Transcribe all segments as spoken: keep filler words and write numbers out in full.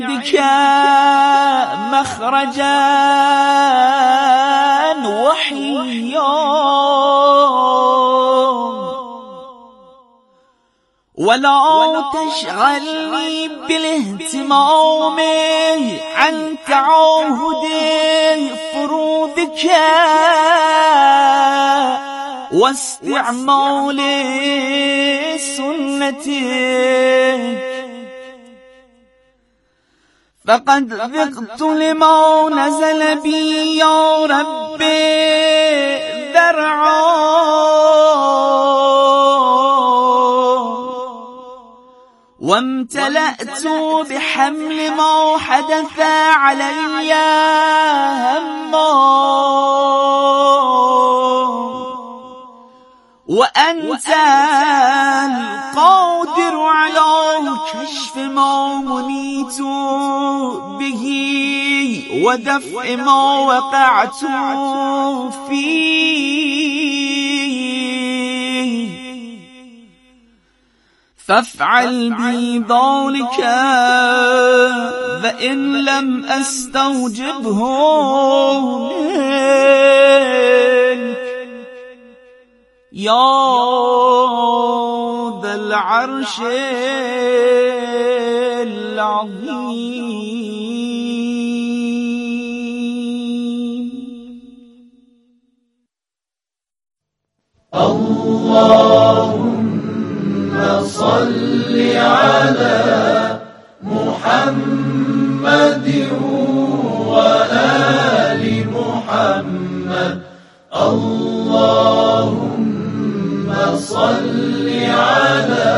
عندك مخرجا وحيا ولا تشغلني بالاهتمام عن تعاهد فروضك واستعمال سنتك فقد ذقت لما نزل بي يا ربي ذرعا وامتلأت بحمل ما حدث علي هما وأنت القادر على كشف ما منيت به ودفع ما وقعت فيه فافعل بي ذلك وإن لم أستوجبه منك يا ذا العرش العظيم. اللهم صل على محمد وآل محمد. اللهم صل على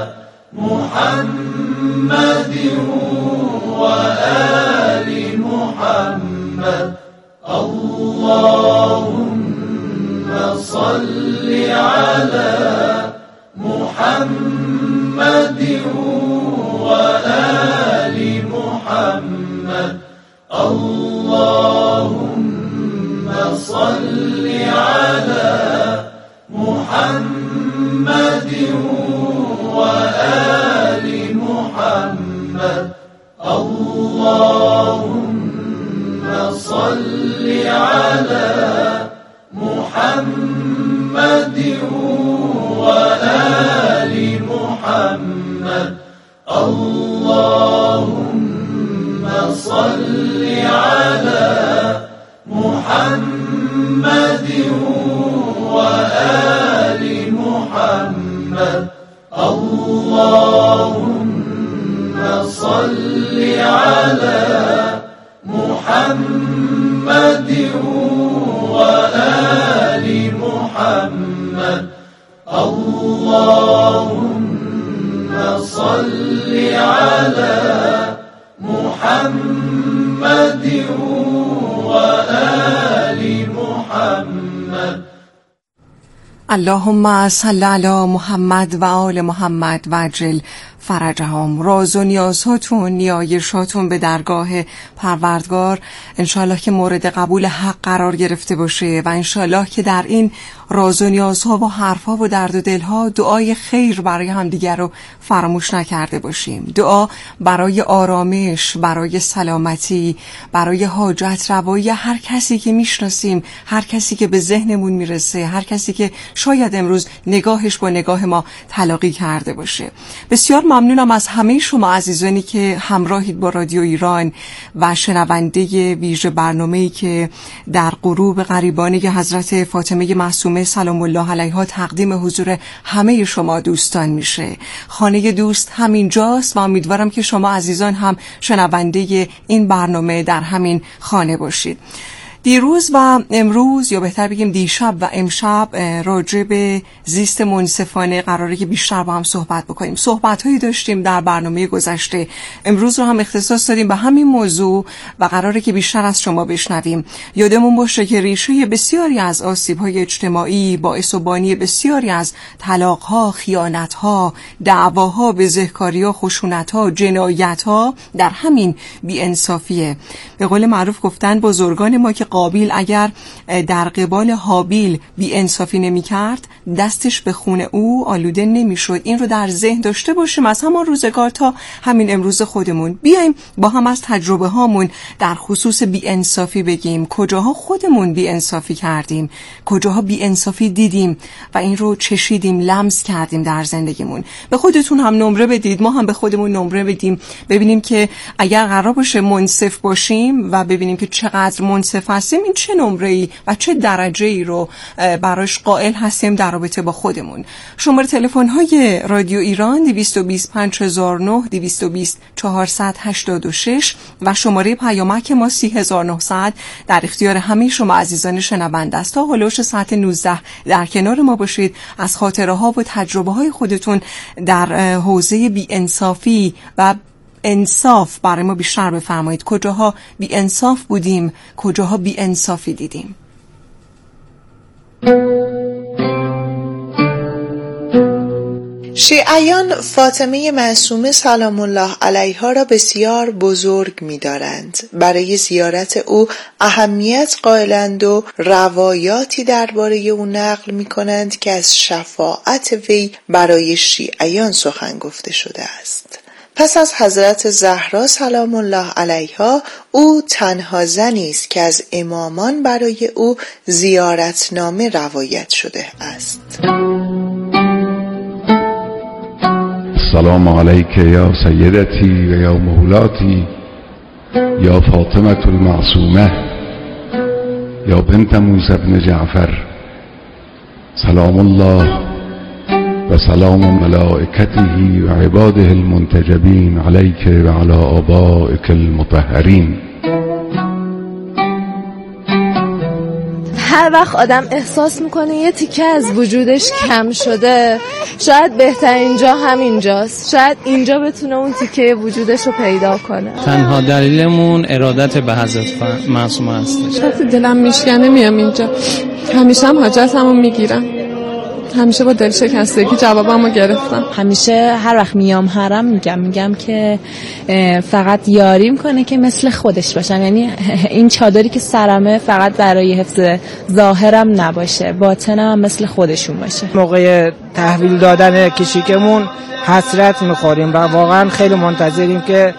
محمد وآل محمد. اللهم صل على محمد وآل محمد. اللهم صل على محمد وآل محمد. اللهم صل على محمد وآل محمد. اللهم صل على محمد وآل محمد. اللهم صل على محمد وآل محمد. اللهم صل على محمد وآل محمد. اللهم صل علی محمد و آل محمد و عجل فرجهم. راز و نیازهاتون، نیایشاتون به درگاه پروردگار انشالله که مورد قبول حق قرار گرفته باشه و انشالله که در این راز و نیازها و حرفها و درد و دلها دعای خیر برای همدیگر رو فراموش نکرده باشیم. دعا برای آرامش، برای سلامتی، برای حاجت روایی هر کسی که میشناسیم، هر کسی که به ذهنمون میرسه، هر کسی که شاید امروز نگاهش با نگاه ما تلاقی کرده باشه. بسیار ممنونم از همه شما عزیزانی که همراهید با رادیو ایران و شنونده ویژه برنامه‌ای که در غروب قریبانی حضرت فاطمه معصومه سلام الله علیها تقدیم حضور همه شما دوستان میشه. خانه دوست همینجاست و امیدوارم که شما عزیزان هم شنونده این برنامه در همین خانه باشید. دیروز و امروز، یا بهتر بگیم دیشب و امشب، راجع به زیست منصفانه قراره که بیشتر با هم صحبت بکنیم. صحبت‌هایی داشتیم در برنامه گذشته، امروز رو هم اختصاص دادیم به همین موضوع و قراره که بیشتر از شما بشنویم. یادمون باشه که ریشه بسیاری از آسیب‌های اجتماعی، باعث و بانی بسیاری از طلاق‌ها، خیانت‌ها، دعواها، بزهکاری‌ها، خشونت‌ها، جنایت‌ها در همین بی‌انصافیه. به قول معروف گفتن بزرگان ما که قابیل اگر در قبال هابیل بی انصافی نمی کرد دستش به خون او آلوده نمی شد. این رو در ذهن داشته باشیم از همان روزگار تا همین امروز خودمون. بیایم با هم از تجربه هامون در خصوص بی انصافی بگیم، کجاها خودمون بی انصافی کردیم، کجاها بی انصافی دیدیم و این رو چشیدیم، لمس کردیم در زندگیمون. به خودتون هم نمره بدید، ما هم به خودمون نمره بدیم، ببینیم که اگر قرار باشه منصف باشیم و ببینیم که چقدر منصف هستیم، این چه نمره‌ای و چه درجه‌ای رو براش قائل هستیم در رابطه با خودمون. شماره تلفن‌های رادیو ایران دویست و بیست پنج هزار و نه، دویست و بیست چهارصد و هشتاد و شش و شماره پیامک ما سی هزار و نهصد در اختیار همه شما عزیزان شنونده است. تا هلوش ساعت نوزده در کنار ما باشید، از خاطره ها و تجربه های خودتون در حوزه بی انصافی و انصاف برای ما بیشتر بفرمایید. کجاها بی انصاف بودیم، کجاها بی انصافی دیدیم. شیعیان فاطمه معصومه سلام الله علیها را بسیار بزرگ می دارند. برای زیارت او اهمیت قائلند و روایاتی درباره او نقل می کنند که از شفاعت وی برای شیعیان سخن گفته شده است. پس از حضرت زهرا سلام الله علیها او تنها زنی است که از امامان برای او زیارتنامه روایت شده است. السلام علیک یا سیدتی و یا مولاتی یا فاطمة المعصومه یا بنت موسی بن جعفر، سلام الله و سلام ملائکته و عباده المنتجبین علیک و علی آبائک المطهرین. هر وقت آدم احساس میکنه یه تیکه از وجودش کم شده، شاید بهترین جا همینجاست، شاید اینجا بتونه اون تیکه وجودش رو پیدا کنه. تنها دلیلمون ارادت به حضرت معصومه هستش. شاید دلم میشکنه میام اینجا، همیشه هم حاجتمو میگیرم، همیشه با دل شکستگی جوابمو گرفتم. همیشه هر وقت میام حرم میگم میگم که فقط یاریم کنه که مثل خودش باشم، یعنی این چادری که سرمه فقط برای حفظ ظاهرم نباشه، باطنم هم مثل خودشون باشه. موقع تحویل دادن کشیکمون حسرت میخوریم و واقعا خیلی منتظریم که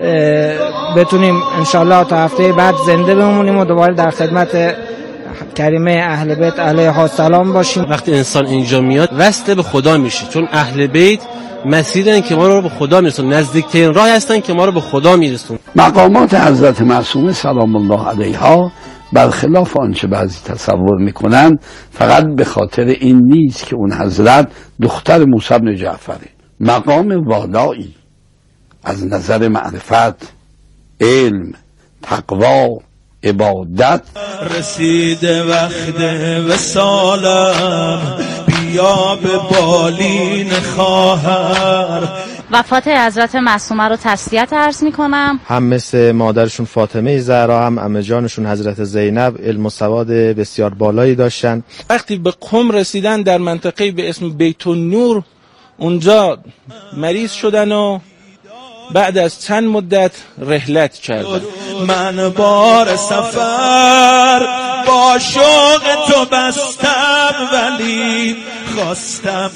بتونیم انشالله تا هفته بعد زنده بمونیم و دوباره در خدمت کریمه اهل بیت علیه السلام باشیم. وقتی انسان اینجا میاد وصل به خدا میشه، چون اهل بیت مسیرن که ما رو به خدا میرسون، نزدیکترین راه هستن که ما رو به خدا میرسون. مقامات حضرت معصومه سلام الله علیها برخلاف آنچه بعضی تصور میکنند فقط به خاطر این نیست که اون حضرت دختر موسی بن جعفره. مقام والایی از نظر معرفت، علم، تقوا، عبادت. رسیده وقت وصالم، بیا به بالین خواهر. وفات حضرت معصومه رو تسلیت عرض میکنم. هم مثل مادرشون فاطمه زهرا هم عمه جانشون حضرت زینب علم و سواد بسیار بالایی داشتن. وقتی به قم رسیدن در منطقه به اسم بیت النور، اونجا مریض شدن و بعد از چند مدت رحلت کردن. من بار سفر با شوق تو بستم، ولی خواستم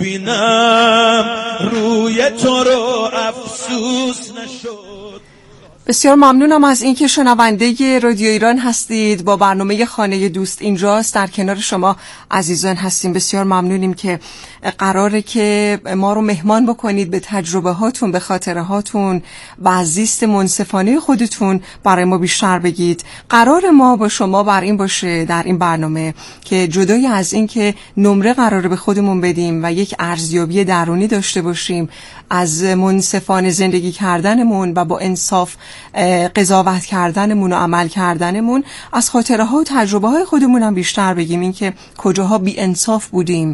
ببینم روی تو رو، افسوس نشد. بسیار ممنونم از اینکه شنونده رادیو ایران هستید. با برنامه خانه دوست اینجاست، در کنار شما عزیزان هستیم. بسیار ممنونیم که قراره که ما رو مهمان بکنید، به تجربه هاتون، به خاطره هاتون و از زیست منصفانه خودتون برای ما بیشتر بگید. قرار ما با شما بر این باشه در این برنامه که جدای از این که نمره قراره به خودمون بدیم و یک ارزیابی درونی داشته باشیم از منصفانه زندگی کردنمون و با انصاف قضاوت کردنمون و عمل کردنمون، از خاطره ها و تجربه های خودمون هم بیشتر بگیم، این که کجاها بی انصاف بودیم،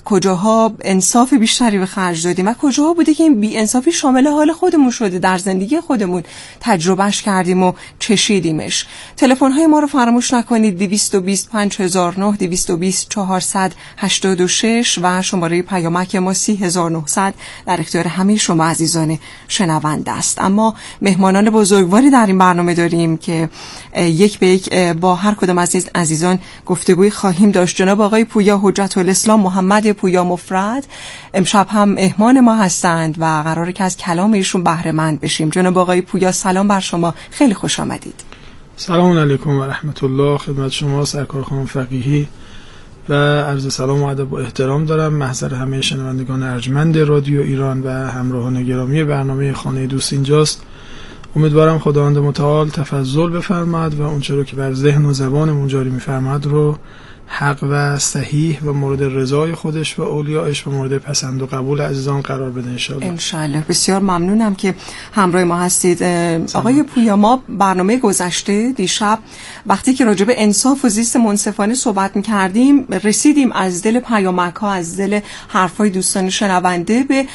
کجاها انصاف بیشتری به خرج دادیم و کجاها بوده که این بی انصافی شامل حال خودمون شده، در زندگی خودمون تجربهش کردیم و چشیدیمش. تلفن های ما رو فراموش نکنید، دویست و بیست پنج هزار و نه، دویست و بیست چهارصد و هشتاد و شش و شماره پیامک ما سی هزار و نهصد در اختیار همه شما عزیزان شنونده است. اما مهمانان بزرگواری در این برنامه داریم که یک به یک با هر کدام از عزیزان گفتگوی خواهیم داشت. جناب آقای پویا حجت الاسلام محمد پویا مفرد امشب هم مهمان ما هستند و قراره که از کلام ایشون بهره مند بشیم. جناب آقای پویا سلام بر شما، خیلی خوش آمدید. سلام علیکم و رحمت الله خدمت شما سرکار خانم فقیهی و عرض سلام و ادب و احترام دارم محضر همه شنوندگان ارجمند رادیو ایران و همراهان گرامی برنامه خانه دوست اینجاست. امیدوارم خداوند متعال تفضل بفرماد و اونچه رو که بر ذهن و زبانمون جاری می‌فرماد رو حق و صحیح و مورد رضای خودش و اولیاءش و مورد پسند و قبول عزیزان قرار بده انشاءالله. انشاءالله. بسیار ممنونم که همراه ما هستید. آقای پویا، ما برنامه گذشته دیشب وقتی که راجع به انصاف و زیست منصفانه صحبت می‌کردیم رسیدیم از دل پیامک‌ها، از دل حرفای دوستان شنونده به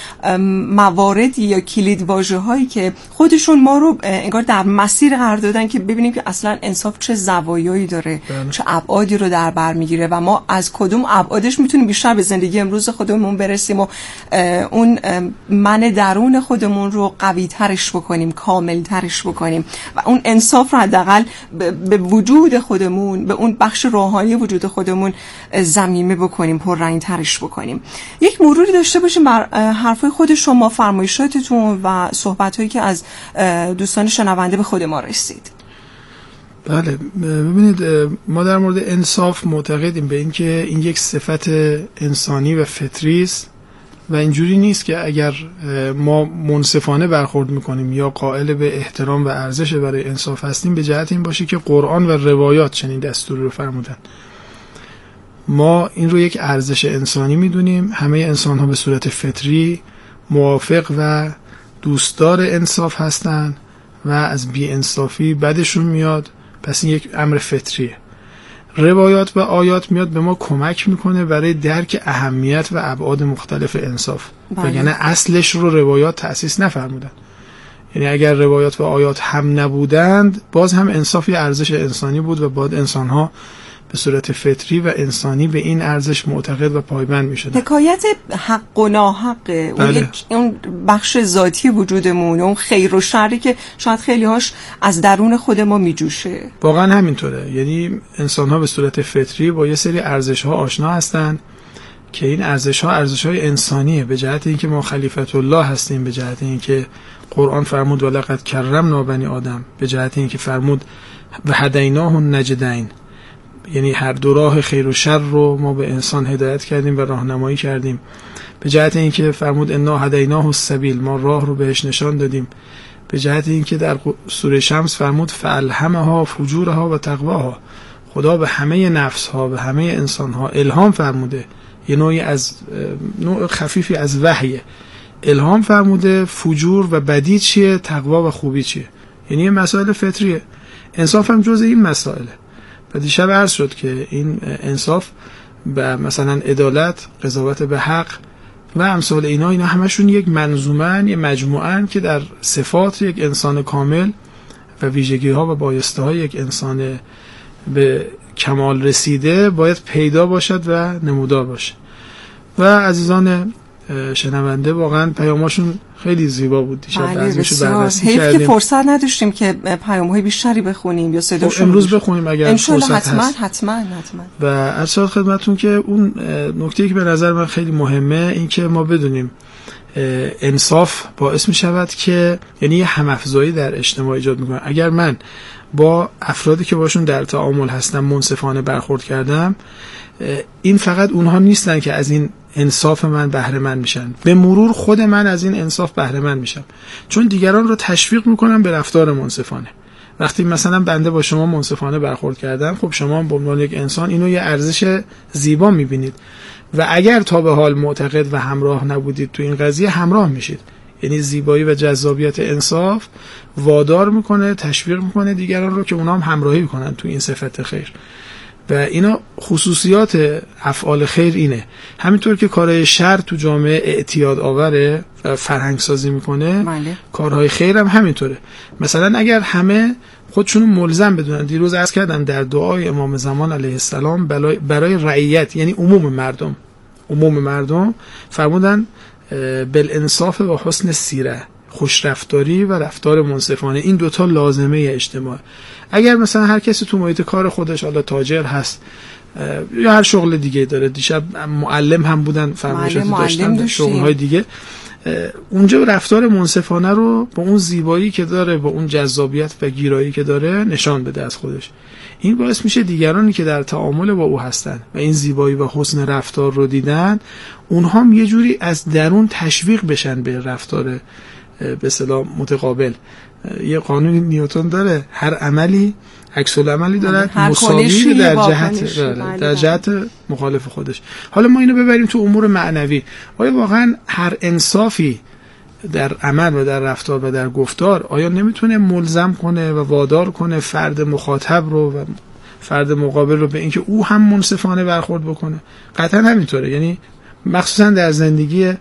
مواردی یا کلیدواژه‌هایی که خودشون ما رو انگار در مسیر قرار دادن که ببینیم که اصلا انصاف چه زوایایی داره، بله. چه ابعادی رو در بر میگیره و ما از کدوم ابعادش میتونیم بیشتر به زندگی امروز خودمون برسیم و اون من درون خودمون رو قوی ترش بکنیم، کامل ترش بکنیم و اون انصاف رو حداقل به وجود خودمون، به اون بخش روحانی وجود خودمون ضمیمه بکنیم، پررنگ ترش بکنیم. یک مروری داشته باشیم بر حرفای خود شما، فرمایشاتتون و صحبتایی که از دوستان شنونده به خود ما رسید. بله، ببینید ما در مورد انصاف معتقدیم به این که این یک صفت انسانی و فطری است و اینجوری نیست که اگر ما منصفانه برخورد میکنیم یا قائل به احترام و ارزش برای انصاف هستیم به جهت این باشه که قرآن و روایات چنین دستوری رو فرمودن. ما این رو یک ارزش انسانی میدونیم. همه انسان ها به صورت فطری موافق و دوستدار انصاف هستن و از بی انصافی بدشون میاد، پس این یک امر فطریه. روایات و آیات میاد به ما کمک میکنه برای درک اهمیت و ابعاد مختلف انصاف، وگرنه اصلش رو روایات تأسیس نفرمودن. یعنی اگر روایات و آیات هم نبودند باز هم انصاف یه ارزش انسانی بود و باید انسانها به صورت فطری و انسانی به این ارزش معتقد و پایبند میشدن. حکایت حق و ناحق، اون یک اون بخش ذاتی وجودمون، اون خیر و شری که شاید خیلی هاش از درون خود ما میجوشه. واقعا همینطوره. یعنی انسان ها به صورت فطری با یه سری ارزش ها آشنا هستن که این ارزش ها ارزش های انسانیه، به جهت اینکه ما خلیفت الله هستیم، به جهت اینکه قرآن فرمود ولقد کرمنا بنی آدم، به جهت اینکه فرمود و هدیناه النجدین، یعنی هر دو راه خیر و شر رو ما به انسان هدایت کردیم و راهنمایی کردیم، به جهت اینکه فرمود انا هدیناه السبیل، ما راه رو بهش نشان دادیم، به جهت اینکه در سوره شمس فرمود فالهمها فجورها و تقواها، خدا به همه نفس ها به همه انسان ها الهام فرموده، یه نوعی از نوع خفیفی از وحی الهام فرموده فجور و بدی چیه، تقوا و خوبی چیه. یعنی این مسائل فطریه، انصاف هم جز این مسائله. و دیشب عرض شد که این انصاف به مثلا عدالت، قضاوت به حق و امثال اینا، اینا همشون یک منظومن، یک مجموعن که در صفات یک انسان کامل و ویژگی ها و بایسته های یک انسان به کمال رسیده باید پیدا باشد و نمودار باشه. و عزیزان شنونده واقعا پیاماشون خیلی زیبا بود دیشب. بله بسیار حیف که فرصت نداشتیم که پیام‌های بیشتری بخونیم یا صداشون امروز بخونیم اگر فرصت حتما هست. حتما حتما و عرض خدمتتون که اون نکته‌ای که به نظر من خیلی مهمه این که ما بدونیم انصاف باعث می‌شود که یعنی یه هم‌افزایی در اجتماع ایجاد می‌کنه. اگر من با افرادی که باشون در تعامل هستم منصفانه برخورد کردم، این فقط اونها نیستن که از این انصاف من بهره مند میشن، به مرور خود من از این انصاف بهره مند میشم، چون دیگران رو تشویق میکنم به رفتار منصفانه. وقتی مثلا بنده با شما منصفانه برخورد کردم، خب شما به عنوان یک انسان اینو یه ارزش زیبا میبینید و اگر تا به حال معتقد و همراه نبودید تو این قضیه، همراه میشید. یعنی زیبایی و جذابیت انصاف وادار میکنه، تشویق میکنه دیگران رو که اونا هم همراهی کنن تو این صفت خیر. و اینا خصوصیات افعال خیر اینه. همینطور که کارهای شر تو جامعه اعتیاد آوره و فرهنگ سازی میکنه، بله. کارهای خیر هم همینطوره. مثلا اگر همه خودشونو ملزم بدونن، دیروز عرض کردم در دعای امام زمان علیه السلام برای رعیت، یعنی عموم مردم عموم مردم فرمودن بالانصاف و حسن سیره، خوشرفتاری و رفتار منصفانه. این دوتا لازمه اجتماع. اگر مثلا هر کسی تو محیط کار خودش، حالا تاجر هست یا هر شغل دیگه داره، دیشب معلم هم بودن فرمایشاتی داشتن شغل‌های دیگه، اونجا رفتار منصفانه رو با اون زیبایی که داره، با اون جذابیت و گیرایی که داره نشان بده از خودش. این باعث میشه دیگرانی که در تعامل با او هستن و این زیبایی و حسن رفتار رو دیدن، اونها هم یه جوری از درون تشویق بشن به رفتار به اصطلاح متقابل. یه قانون نیوتن داره، هر عملی عکس العملی داره مساوی در جهت در جهت مخالف خودش. حالا ما اینو ببریم تو امور معنوی. آیا واقعا هر انصافی در عمل و در رفتار و در گفتار آیا نمیتونه ملزم کنه و وادار کنه فرد مخاطب رو و فرد مقابل رو به اینکه او هم منصفانه برخورد بکنه؟ قطعا همینطوره. یعنی مخصوصا در زندگی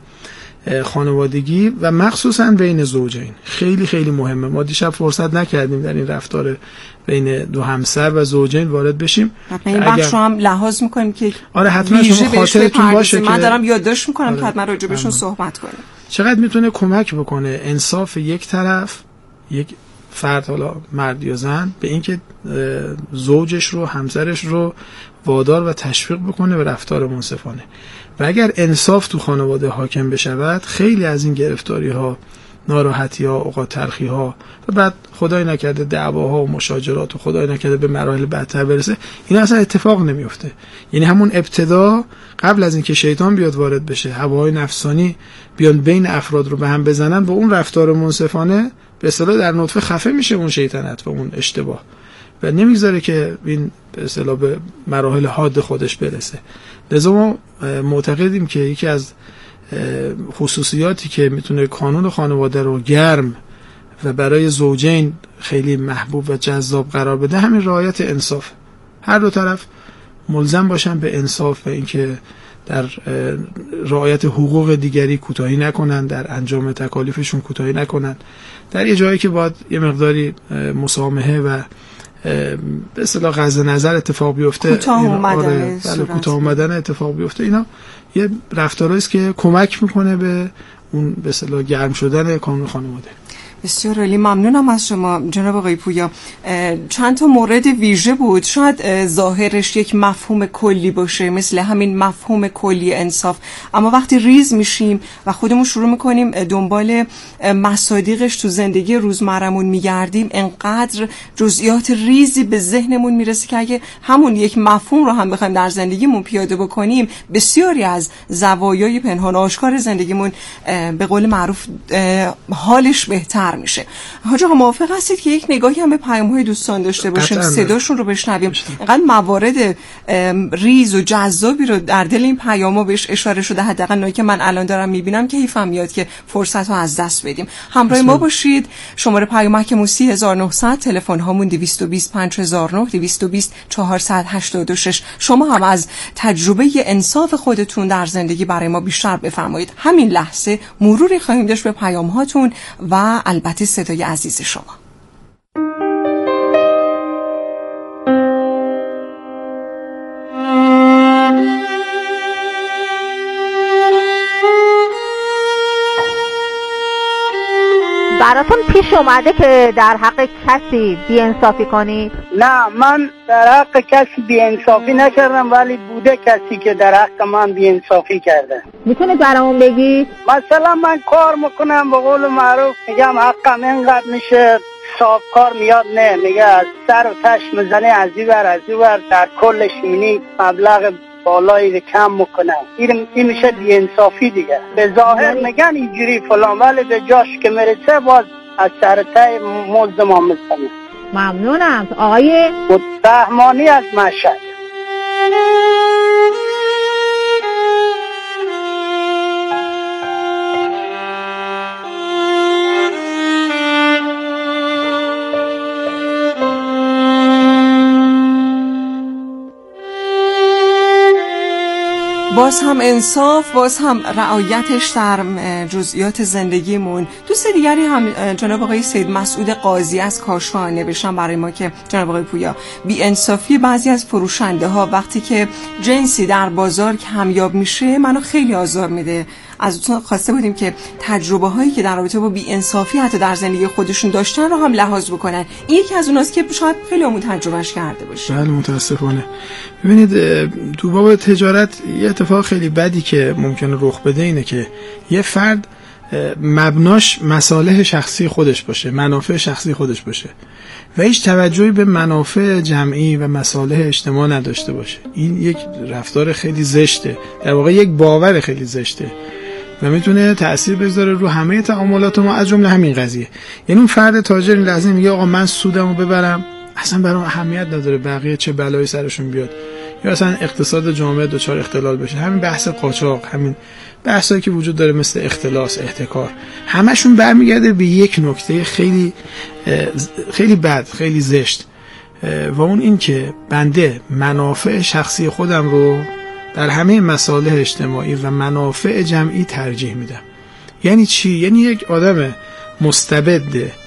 خانوادگی و مخصوصا بین زوجین خیلی خیلی مهمه. ما دیشب فرصت نکردیم در این رفتار بین دو همسر و زوجین وارد بشیم. این بخش رو هم لحاظ میکنیم که آره حتما شما خاطرتون باشه من که دارم یادداشت میکنم آره. که حتما راجع بهشون صحبت کنیم. چقدر میتونه کمک بکنه انصاف یک طرف، یک فرد، حالا مرد یا زن، به اینکه زوجش رو، همسرش رو وادار و تشویق بکنه به رفتار منصفانه. و اگر انصاف تو خانواده حاکم بشود، خیلی از این گرفتاری ها، ناراحتی ها، اوقات تلخی ها و بعد خدای نکرده دعواها و مشاجرات و خدای نکرده به مراحل بدتر برسه، اینا اصلا اتفاق نمیفته. یعنی همون ابتدا، قبل از اینکه شیطان بیاد وارد بشه، هواهای نفسانی بیان بین افراد رو به هم بزنن، با اون رفتار منصفانه به اصطلاح در نطفه خفه میشه اون شیطنت و اون اشتباه و نمیذاره که این به اصطلاح به مراحل حاد خودش برسه. لذا ما معتقدیم که یکی از خصوصیاتی که میتونه کانون خانواده رو گرم و برای زوجین خیلی محبوب و جذاب قرار بده، همین رعایت انصاف. هر دو طرف ملزم باشن به انصاف و اینکه در رعایت حقوق دیگری کوتاهی نکنن، در انجام تکالیفشون کوتاهی نکنن. در یه جایی که باید یه مقداری مسامحه و به اصطلاح غض نظر اتفاق بیفته، کوتاه اومدن آره کوتاه اومدن اتفاق بیفته، اینا یه رفتارهایی است که کمک میکنه به اون به اصطلاح گرم شدن کانون خانواده. بسیار عالی، ممنونم از شما جناب آقای پویا. چند تا مورد ویژه بود، شاید ظاهرش یک مفهوم کلی باشه مثل همین مفهوم کلی انصاف، اما وقتی ریز میشیم و خودمون شروع میکنیم دنبال مصادیقش تو زندگی روزمرمون میگردیم، انقدر جزئیات ریزی به ذهنمون میرسه که اگه همون یک مفهوم رو هم بخوایم در زندگیمون پیاده بکنیم، بسیاری از زوایای پنهان و آشکار زندگیمون به قول معروف حالش بهتر میشه. حاج آقا موافق هستید که یک نگاهی هم به پیام‌های دوستان داشته باشیم، صداشون رو بشنویم؟ اینقدر موارد ریز و جذابی رو در دل این پیام‌ها بهش اشاره شده، حداقل نایی که من الان دارم میبینم که حیفم میاد که فرصت رو از دست بدیم. همراه ما باشید. شماره پیامک موسی هزار و نهصد، تلفن هامون دویست و بیست پنج هزار و نه، دویست و بیست چهارصد و هشتاد و شش. شما هم از تجربه انصاف خودتون در زندگی برای ما بیشتر بفرمایید. همین لحظه مروری خواهیم داشت به پیام‌هاتون و البته صدای عزیز شما. براتون پیش اومده که در حق کسی بی‌انصافی کنید؟ نه، من در حق کسی بی‌انصافی نکردم، ولی بوده کسی که در حق من بی‌انصافی کرده. میتونه برامون بگید؟ مثلا من کار میکنم، به قول معروف میگم حقم اینقدر میشه، صاحب کار میاد نه میگه از سر و تش میزنه، از این ور از این ور، در کلش مینی مبلغ بالایی کم میکنن. این این میشه بی‌انصافی دیگه. به ظاهر میگن اینجوری فلان، ولی به جاش که میرسه باز از سر ته مزد ما میزنه. ممنونم. آقای رحمانی از مشهد. باز هم انصاف، باز هم رعایتش در جزئیات زندگیمون. دوست دیگری هم جناب آقای سید مسعود قاضی از کاشان نوشتن برای ما که جناب آقای پویا، بی انصافی بعضی از فروشنده ها وقتی که جنسی در بازار کمیاب میشه منو خیلی آزار میده. ازتون خواسته بودیم که تجربه هایی که در رابطه با بی انصافی حتی در زندگی خودشون داشتن رو هم لحاظ بکنن. این یکی از اوناست که شاید خیلی همون تجربهش کرده باشه. بله متاسفانه. ببینید تو باب تجارت یه اتفاق خیلی بدی که ممکنه رخ بده اینه که یه فرد مبناش مصالح شخصی خودش باشه، منافع شخصی خودش باشه و هیچ توجهی به منافع جمعی و مصالح اجتماع نداشته باشه. این یک رفتار خیلی زشته، در واقع یک باور خیلی زشته و میتونه تأثیر بذاره رو همه تعاملات ما، از جمله همین قضیه. یعنی اون فرد تاجر این لحظه میگه آقا من سودمو ببرم، اصلا برام اهمیت نداره بقیه چه بلایی سرشون بیاد، یا اصلا اقتصاد جامعه دچار اختلال بشه. همین بحث قاچاق، همین بحثایی که وجود داره مثل اختلاس، احتکار، همشون برمیگرده به یک نکته خیلی خیلی بد، خیلی زشت، و اون این که بنده منافع شخصی خودم رو در همه مصالح اجتماعی و منافع جمعی ترجیح میدم. یعنی چی؟ یعنی یک آدم مستبد،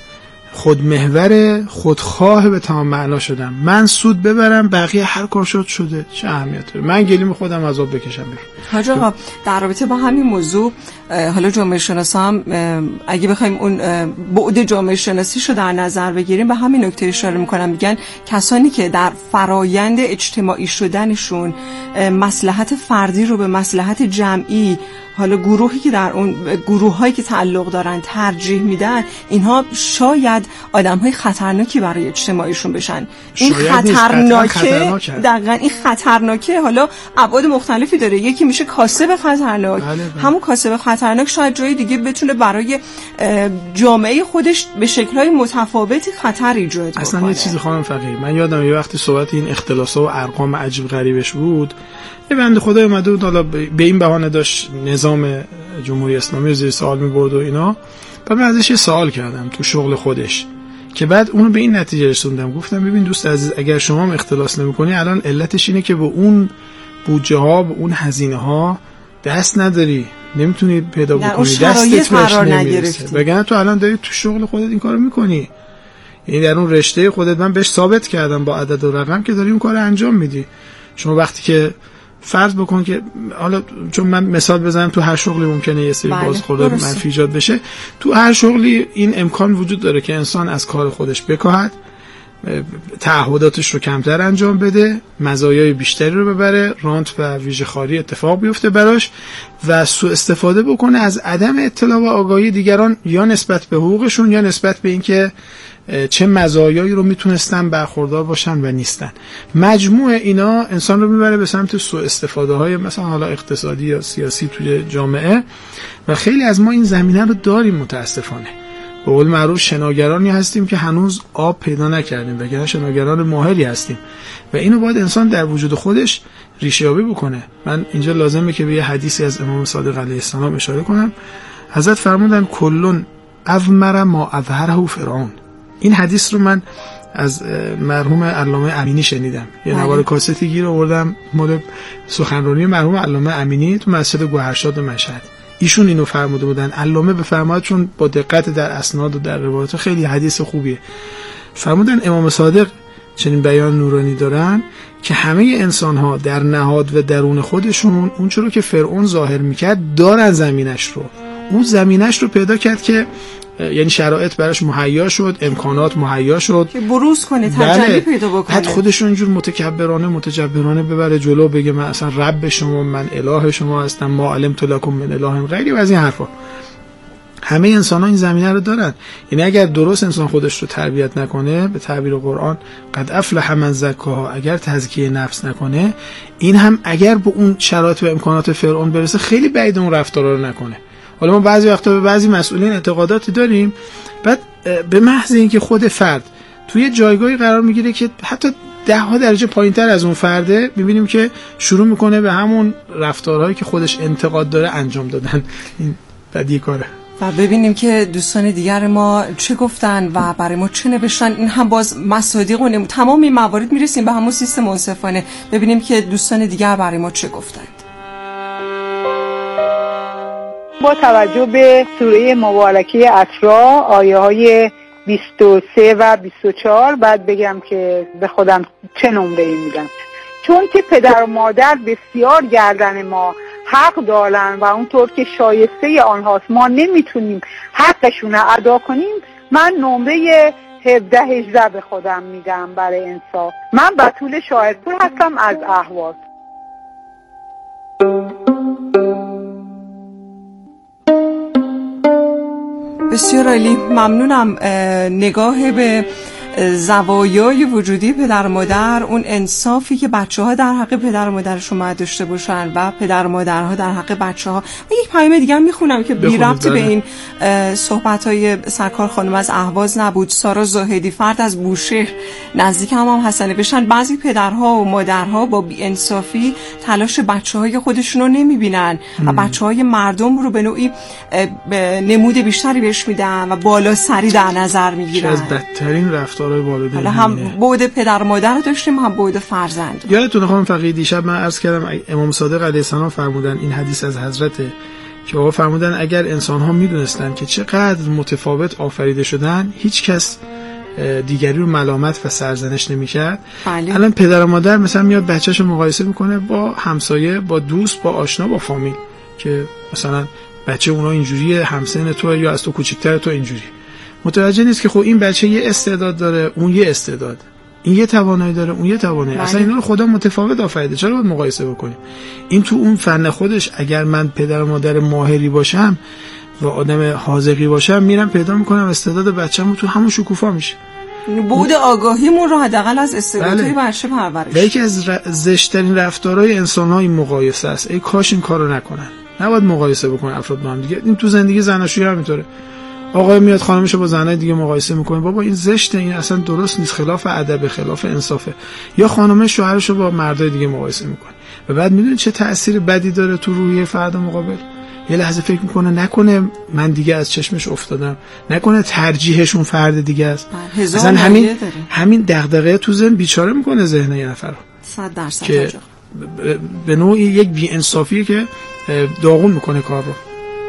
خودمحور، خودخواه به تمام معنا شدم. من سود ببرم، بقیه هر کار شد شده، چه اهمیت داره، من گلیم خودم عذاب بکشم بیرون. حاج آقا در رابطه با همین موضوع، حالا جامعه شناسا هم اگه بخوایم اون بعد جامعه شناسیش رو در نظر بگیریم به همین نکته اشاره میکنم، میگن کسانی که در فرایند اجتماعی شدنشون مصلحت فردی رو به مصلحت جمعی، حالا گروهی که در اون گروهایی که تعلق دارن ترجیح میدن، اینها شاید آدم‌های خطرناکی برای اجتماعیشون بشن. این خطرناکه، دقیقاً این خطرناکه حالا ابعاد مختلفی داره. یکی میشه کاسب خطرناک. بله بله. همون کاسب خطرناک شاید جای دیگه بتونه برای جامعه خودش به شکل‌های متفاوتی خطر ایجاد کنه. اصلا یه چیزی خانم فقیه، من یادم یه وقتی صحبت این اختلاس‌ها و ارقام عجیب غریبش بود، یه بنده خدای اومده بود، حالا به این بهانه داشت نظام جمهوری اسلامی رو زیر سوال می‌برد و اینا، بعد من ازش یه سوال کردم تو شغل خودش که بعد اونو به این نتیجه رسوندم. گفتم ببین دوست عزیز، اگر شما هم اختلاس نمی‌کنی الان علتش اینه که به اون بودجه ها، به اون هزینه ها دست نداری، نمیتونی پیدا بکنی، دستت بهش نمیرسه، وگرنه تو الان داری تو شغل خودت این کارو میکنی. یعنی در اون رشته خودت من بهش ثابت کردم با عدد و رقم که داری اون کارو انجام میدی. شما وقتی که فرض بکن که حالا چون من مثال بزنم، تو هر شغلی ممکنه یه سری بازخورد منفی ایجاد بشه، تو هر شغلی این امکان وجود داره که انسان از کار خودش بکاهد، تعهداتش رو کمتر انجام بده، مزایای بیشتری رو ببره، رانت و ویژه خواری اتفاق بیفته براش و سوء استفاده بکنه از عدم اطلاع و آگاهی دیگران، یا نسبت به حقوقشون یا نسبت به اینکه چه مزایایی رو میتونستن برخوردار باشن و نیستن. مجموع اینا انسان رو میبره به سمت سوء استفاده های مثلا حالا اقتصادی یا سیاسی توی جامعه و خیلی از ما این زمینه رو داریم متاسفانه. به قول معروف شناگرانی هستیم که هنوز آب پیدا نکردیم، وگرنه شناگران ماهری هستیم و اینو باید انسان در وجود خودش ریشه یابی بکنه. من اینجا لازمه که به یه حدیثی از امام صادق علیه السلام اشاره کنم. حضرت فرمودن کلون اضمر ما اظهره فرعون. این حدیث رو من از مرحوم علامه امینی شنیدم. یه نوار کاستی گیر آوردم مال سخنرانی مرحوم علامه امینی تو مسجد گوهرشاد مشهد. ایشون اینو فرموده بودن. علامه بفرماد، چون با دقت در اسناد و در روایات خیلی حدیث خوبیه. فرمودن امام صادق چنین بیان نورانی دارن که همه انسان ها در نهاد و درون خودشون اونچه رو که فرعون ظاهر میکرد دارن زمینش رو. اون زمینش رو پیدا کرد که یعنی شرایط براش مهیا شد، امکانات مهیا شد که بروز کنه، تجلی پیدا بکنه. بعد خودشون اینجور متکبرانه متجبرانه ببره جلو، بگه من اصلا رب شما، من اله شما هستم، ما علمت لکم من اله غیری و از این حرفا. همه انسان ها این زمینه رو دارن. یعنی اگر درست انسان خودش رو تربیت نکنه، به تعبیر قرآن قد افلح من زکاها، اگر تزکیه نفس نکنه، این هم اگر به اون شرایط و امکانات فرعون برسه خیلی بعید اون رفتارا رو نکنه. حالا ما بعضی وقتا به بعضی مسئولین اعتقاداتی داریم، بعد به محض اینکه خود فرد توی جایگاهی قرار میگیره که حتی ده ها درجه پایینتر از اون فرده، میبینیم که شروع میکنه به همون رفتارهایی که خودش انتقاد داره انجام دادن. این بدی کاره. و ببینیم که دوستان دیگر ما چه گفتن و برای ما چه نوشتن. این هم باز مصادیق و نمو... تمام این موارد میرسیم به همون سیستم منصفانه. ببینیم که دوستان دیگر برای ما چه گفتند. با توجه به سوره مبارکه اسراء آیه های بیست و سه و بیست و چهار بعد بگم که به خودم چه نمره ای میدم. چون که پدر و مادر بسیار گردن ما حق دارن و اونطور که شایسته آنهاست ما نمیتونیم حقشون رو ادا کنیم، من نمره هفده هجده به خودم میدم برای انصاف. من بتول شاهدپور هستم از اهواز. بسیار عالی، ممنونم. نگاه به زوایای وجودی پدر مادر، اون انصافی که بچه ها در حق پدر مادرشون باید داشته باشن و پدر مادرها در حق بچه ها. و یک پیام دیگه هم میخونم که بی ربط به این صحبت های سرکار خانم از اهواز نبود. سارا زاهدی، فرد از بوشهر، نزدیک هم هم هستن، نوشتن بعضی پدرها و مادرها با بی انصافی تلاش بچه های خودشون رو نمیبینن و بچه های مردم رو به نوعی نمود بیشتری بهش میدن و بالا سری در نظر میگیرن. از بدترین رفتار حالا هم بعد پدر مادر رو داشتیم هم بعد فرزند. یادتونه خانم فقیه دیشب من عرض کردم امام صادق علیه السلام فرمودن، این حدیث از حضرته که آقا فرمودن اگر انسان ها میدونستن که چقدر متفاوت آفریده شدن هیچ کس دیگری رو ملامت و سرزنش نمی‌کرد. بله. الان پدر و مادر مثلا میاد بچه‌شو مقایسه میکنه با همسایه، با دوست، با آشنا، با فامیل که مثلا بچه اونا اینجوریه، همسن تو یا از تو کوچیک‌تر تو اینجوری. متوجه نیست که خب این بچه یه استعداد داره، اون یه استعداد، این یه توانایی داره، اون یه توانایی. اصلا اینا رو خدا متفاوت آفریده، چرا باید مقایسه بکنیم؟ این تو اون فن خودش اگر من پدر و مادر ماهری باشم و آدم حاذقی باشم، میرم پیدا میکنم استعداد بچه‌مو تو همون شکوفا میشه. بود آگاهیمون رو حداقل از استعدادهای بچه پرورش. یکی از زشت‌ترین رفتارهای انسان‌ها این مقایسه است. ای کاش این کارو نکنن. نباید مقایسه بکنن افراد با هم دیگه. این تو زندگی زناشویی هم اینطوره. آقای میاد خانمشو با زنای دیگه مقایسه میکنه، بابا این زشته، این اصلا درست نیست، خلاف ادب، خلاف انصافه. یا خانم شوهرشو با مردای دیگه مقایسه میکنه و بعد میدونید چه تأثیر بدی داره تو روحیه فرد مقابل. یه لحظه فکر میکنه نکنه من دیگه از چشمش افتادم، نکنه ترجیحشون فرد دیگه است. اصلا همین همین دغدغه تو ذهن بیچاره میکنه ذهن یه نفر رو. صد درصد که به نوعی یک بی‌انصافیه که داغون میکنه کار رو.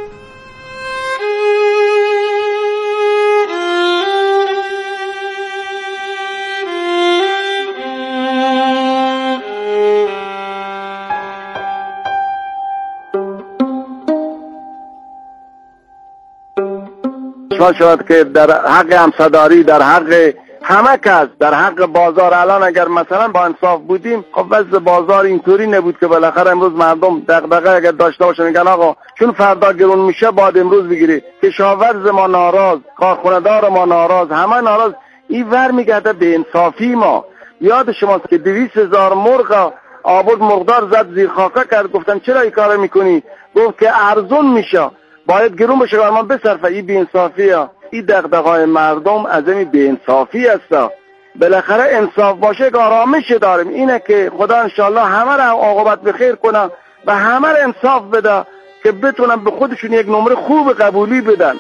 شد که در حق همسداری، در حق همه کس، در حق بازار، الان اگر مثلا با انصاف بودیم خب وضع بازار اینطوری نبود که بالاخره امروز مردم دغدغه اگر داشته باشن میگن آقا چون فردا گرون میشه باید امروز بگیری، کشاورز ما ناراض، کارخونه‌دار ما ناراض، همه ناراض. این ور میگرده به انصافی ما. یاد شماست که دویست هزار مرغ آورد مرغدار زد زیر خاکه کرد، گفتن چرا این کارو میکنی؟ گفت که ارزون میشه، باید گرون بشه و ما بصرفه. این بی‌انصافیه، این دغدغه‌های مردم از این بی‌انصافی است. بالاخره انصاف باشه که آرامش داریم. اینه که خدا انشالله همه را عاقبت بخیر کنه و همه را انصاف بده که بتونن به خودشون یک نمره خوب قبولی بدن.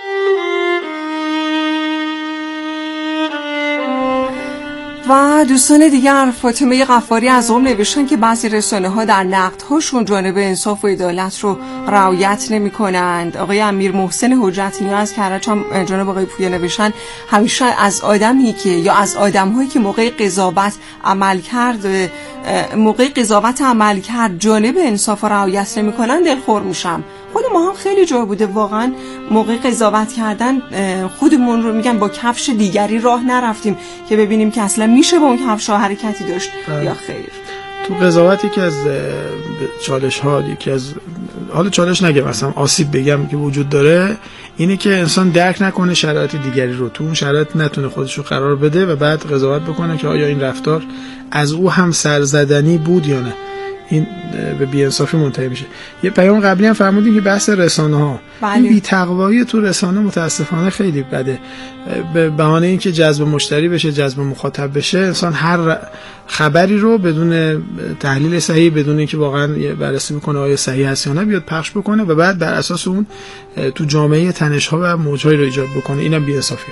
و دوستان دیگر، فاطمه غفاری از قم نوشتن که بعضی رسانه ها در نقد هاشون جانب انصاف و عدالت رو رعایت نمی کنند. آقای امیر محسن حجت نیاز کرد هم جانب آقای پویا نوشتن همیشه از آدمی که یا از آدم هایی که موقع قضاوت عمل کرد موقع قضاوت عمل کرد جانب انصاف و رعایت نمی کنند دلخور میشم. خود ما هم خیلی جا بوده واقعا موقع قضاوت کردن خودمون رو میگن با کفش دیگری راه نرفتیم که ببینیم که اصلا میشه با اون کفش ها حرکتی داشت یا خیر. تو قضاوت یکی از چالش ها، یکی از حالا چالش نگم مثلا آسیب بگم که وجود داره اینه که انسان درک نکنه شرایط دیگری رو، تو اون شرایط نتونه خودش رو قرار بده و بعد قضاوت بکنه که آیا این رفتار از او هم سرزدنی بود یا نه. این به بی‌انصافی منتهی میشه. یه پیام قبلی هم فرمودیم که بحث رسانه ها، این بی‌تقوایی تو رسانه متاسفانه خیلی بده. به بهانه اینکه جذب مشتری بشه، جذب مخاطب بشه، انسان هر خبری رو بدون تحلیل صحیح، بدون اینکه واقعا بررسی بکنه آیا صحیح هست یا نه، بیاد پخش بکنه و بعد بر اساس اون تو جامعه تنش‌ها و موج‌هایی رو ایجاد بکنه. اینم بی‌انصافیه.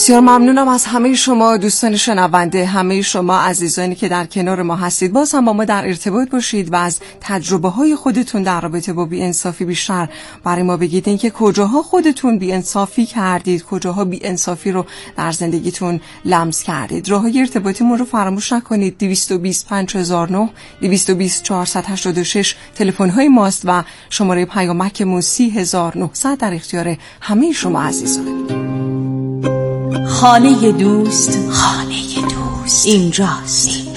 بسیار ممنونم از همه شما دوستان شنونده، همه شما عزیزانی که در کنار ما هستید. باز هم با ما در ارتباط باشید و از تجربه های خودتون در رابطه با بی‌انصافی بیشتر برای ما بگید، اینکه کجاها خودتون بی‌انصافی کردید، کجاها بی‌انصافی رو در زندگیتون لمس کردید. راههای ارتباطیمون رو فراموش نکنید. دویست و بیست پنج هزار و نه، دویست و بیست چهارصد و هشتاد و شش تلفن های ماست و شماره پیامکمون سی هزار و نهصد در اختیار همه شما عزیزان. خانه دوست، خانه دوست اینجاست.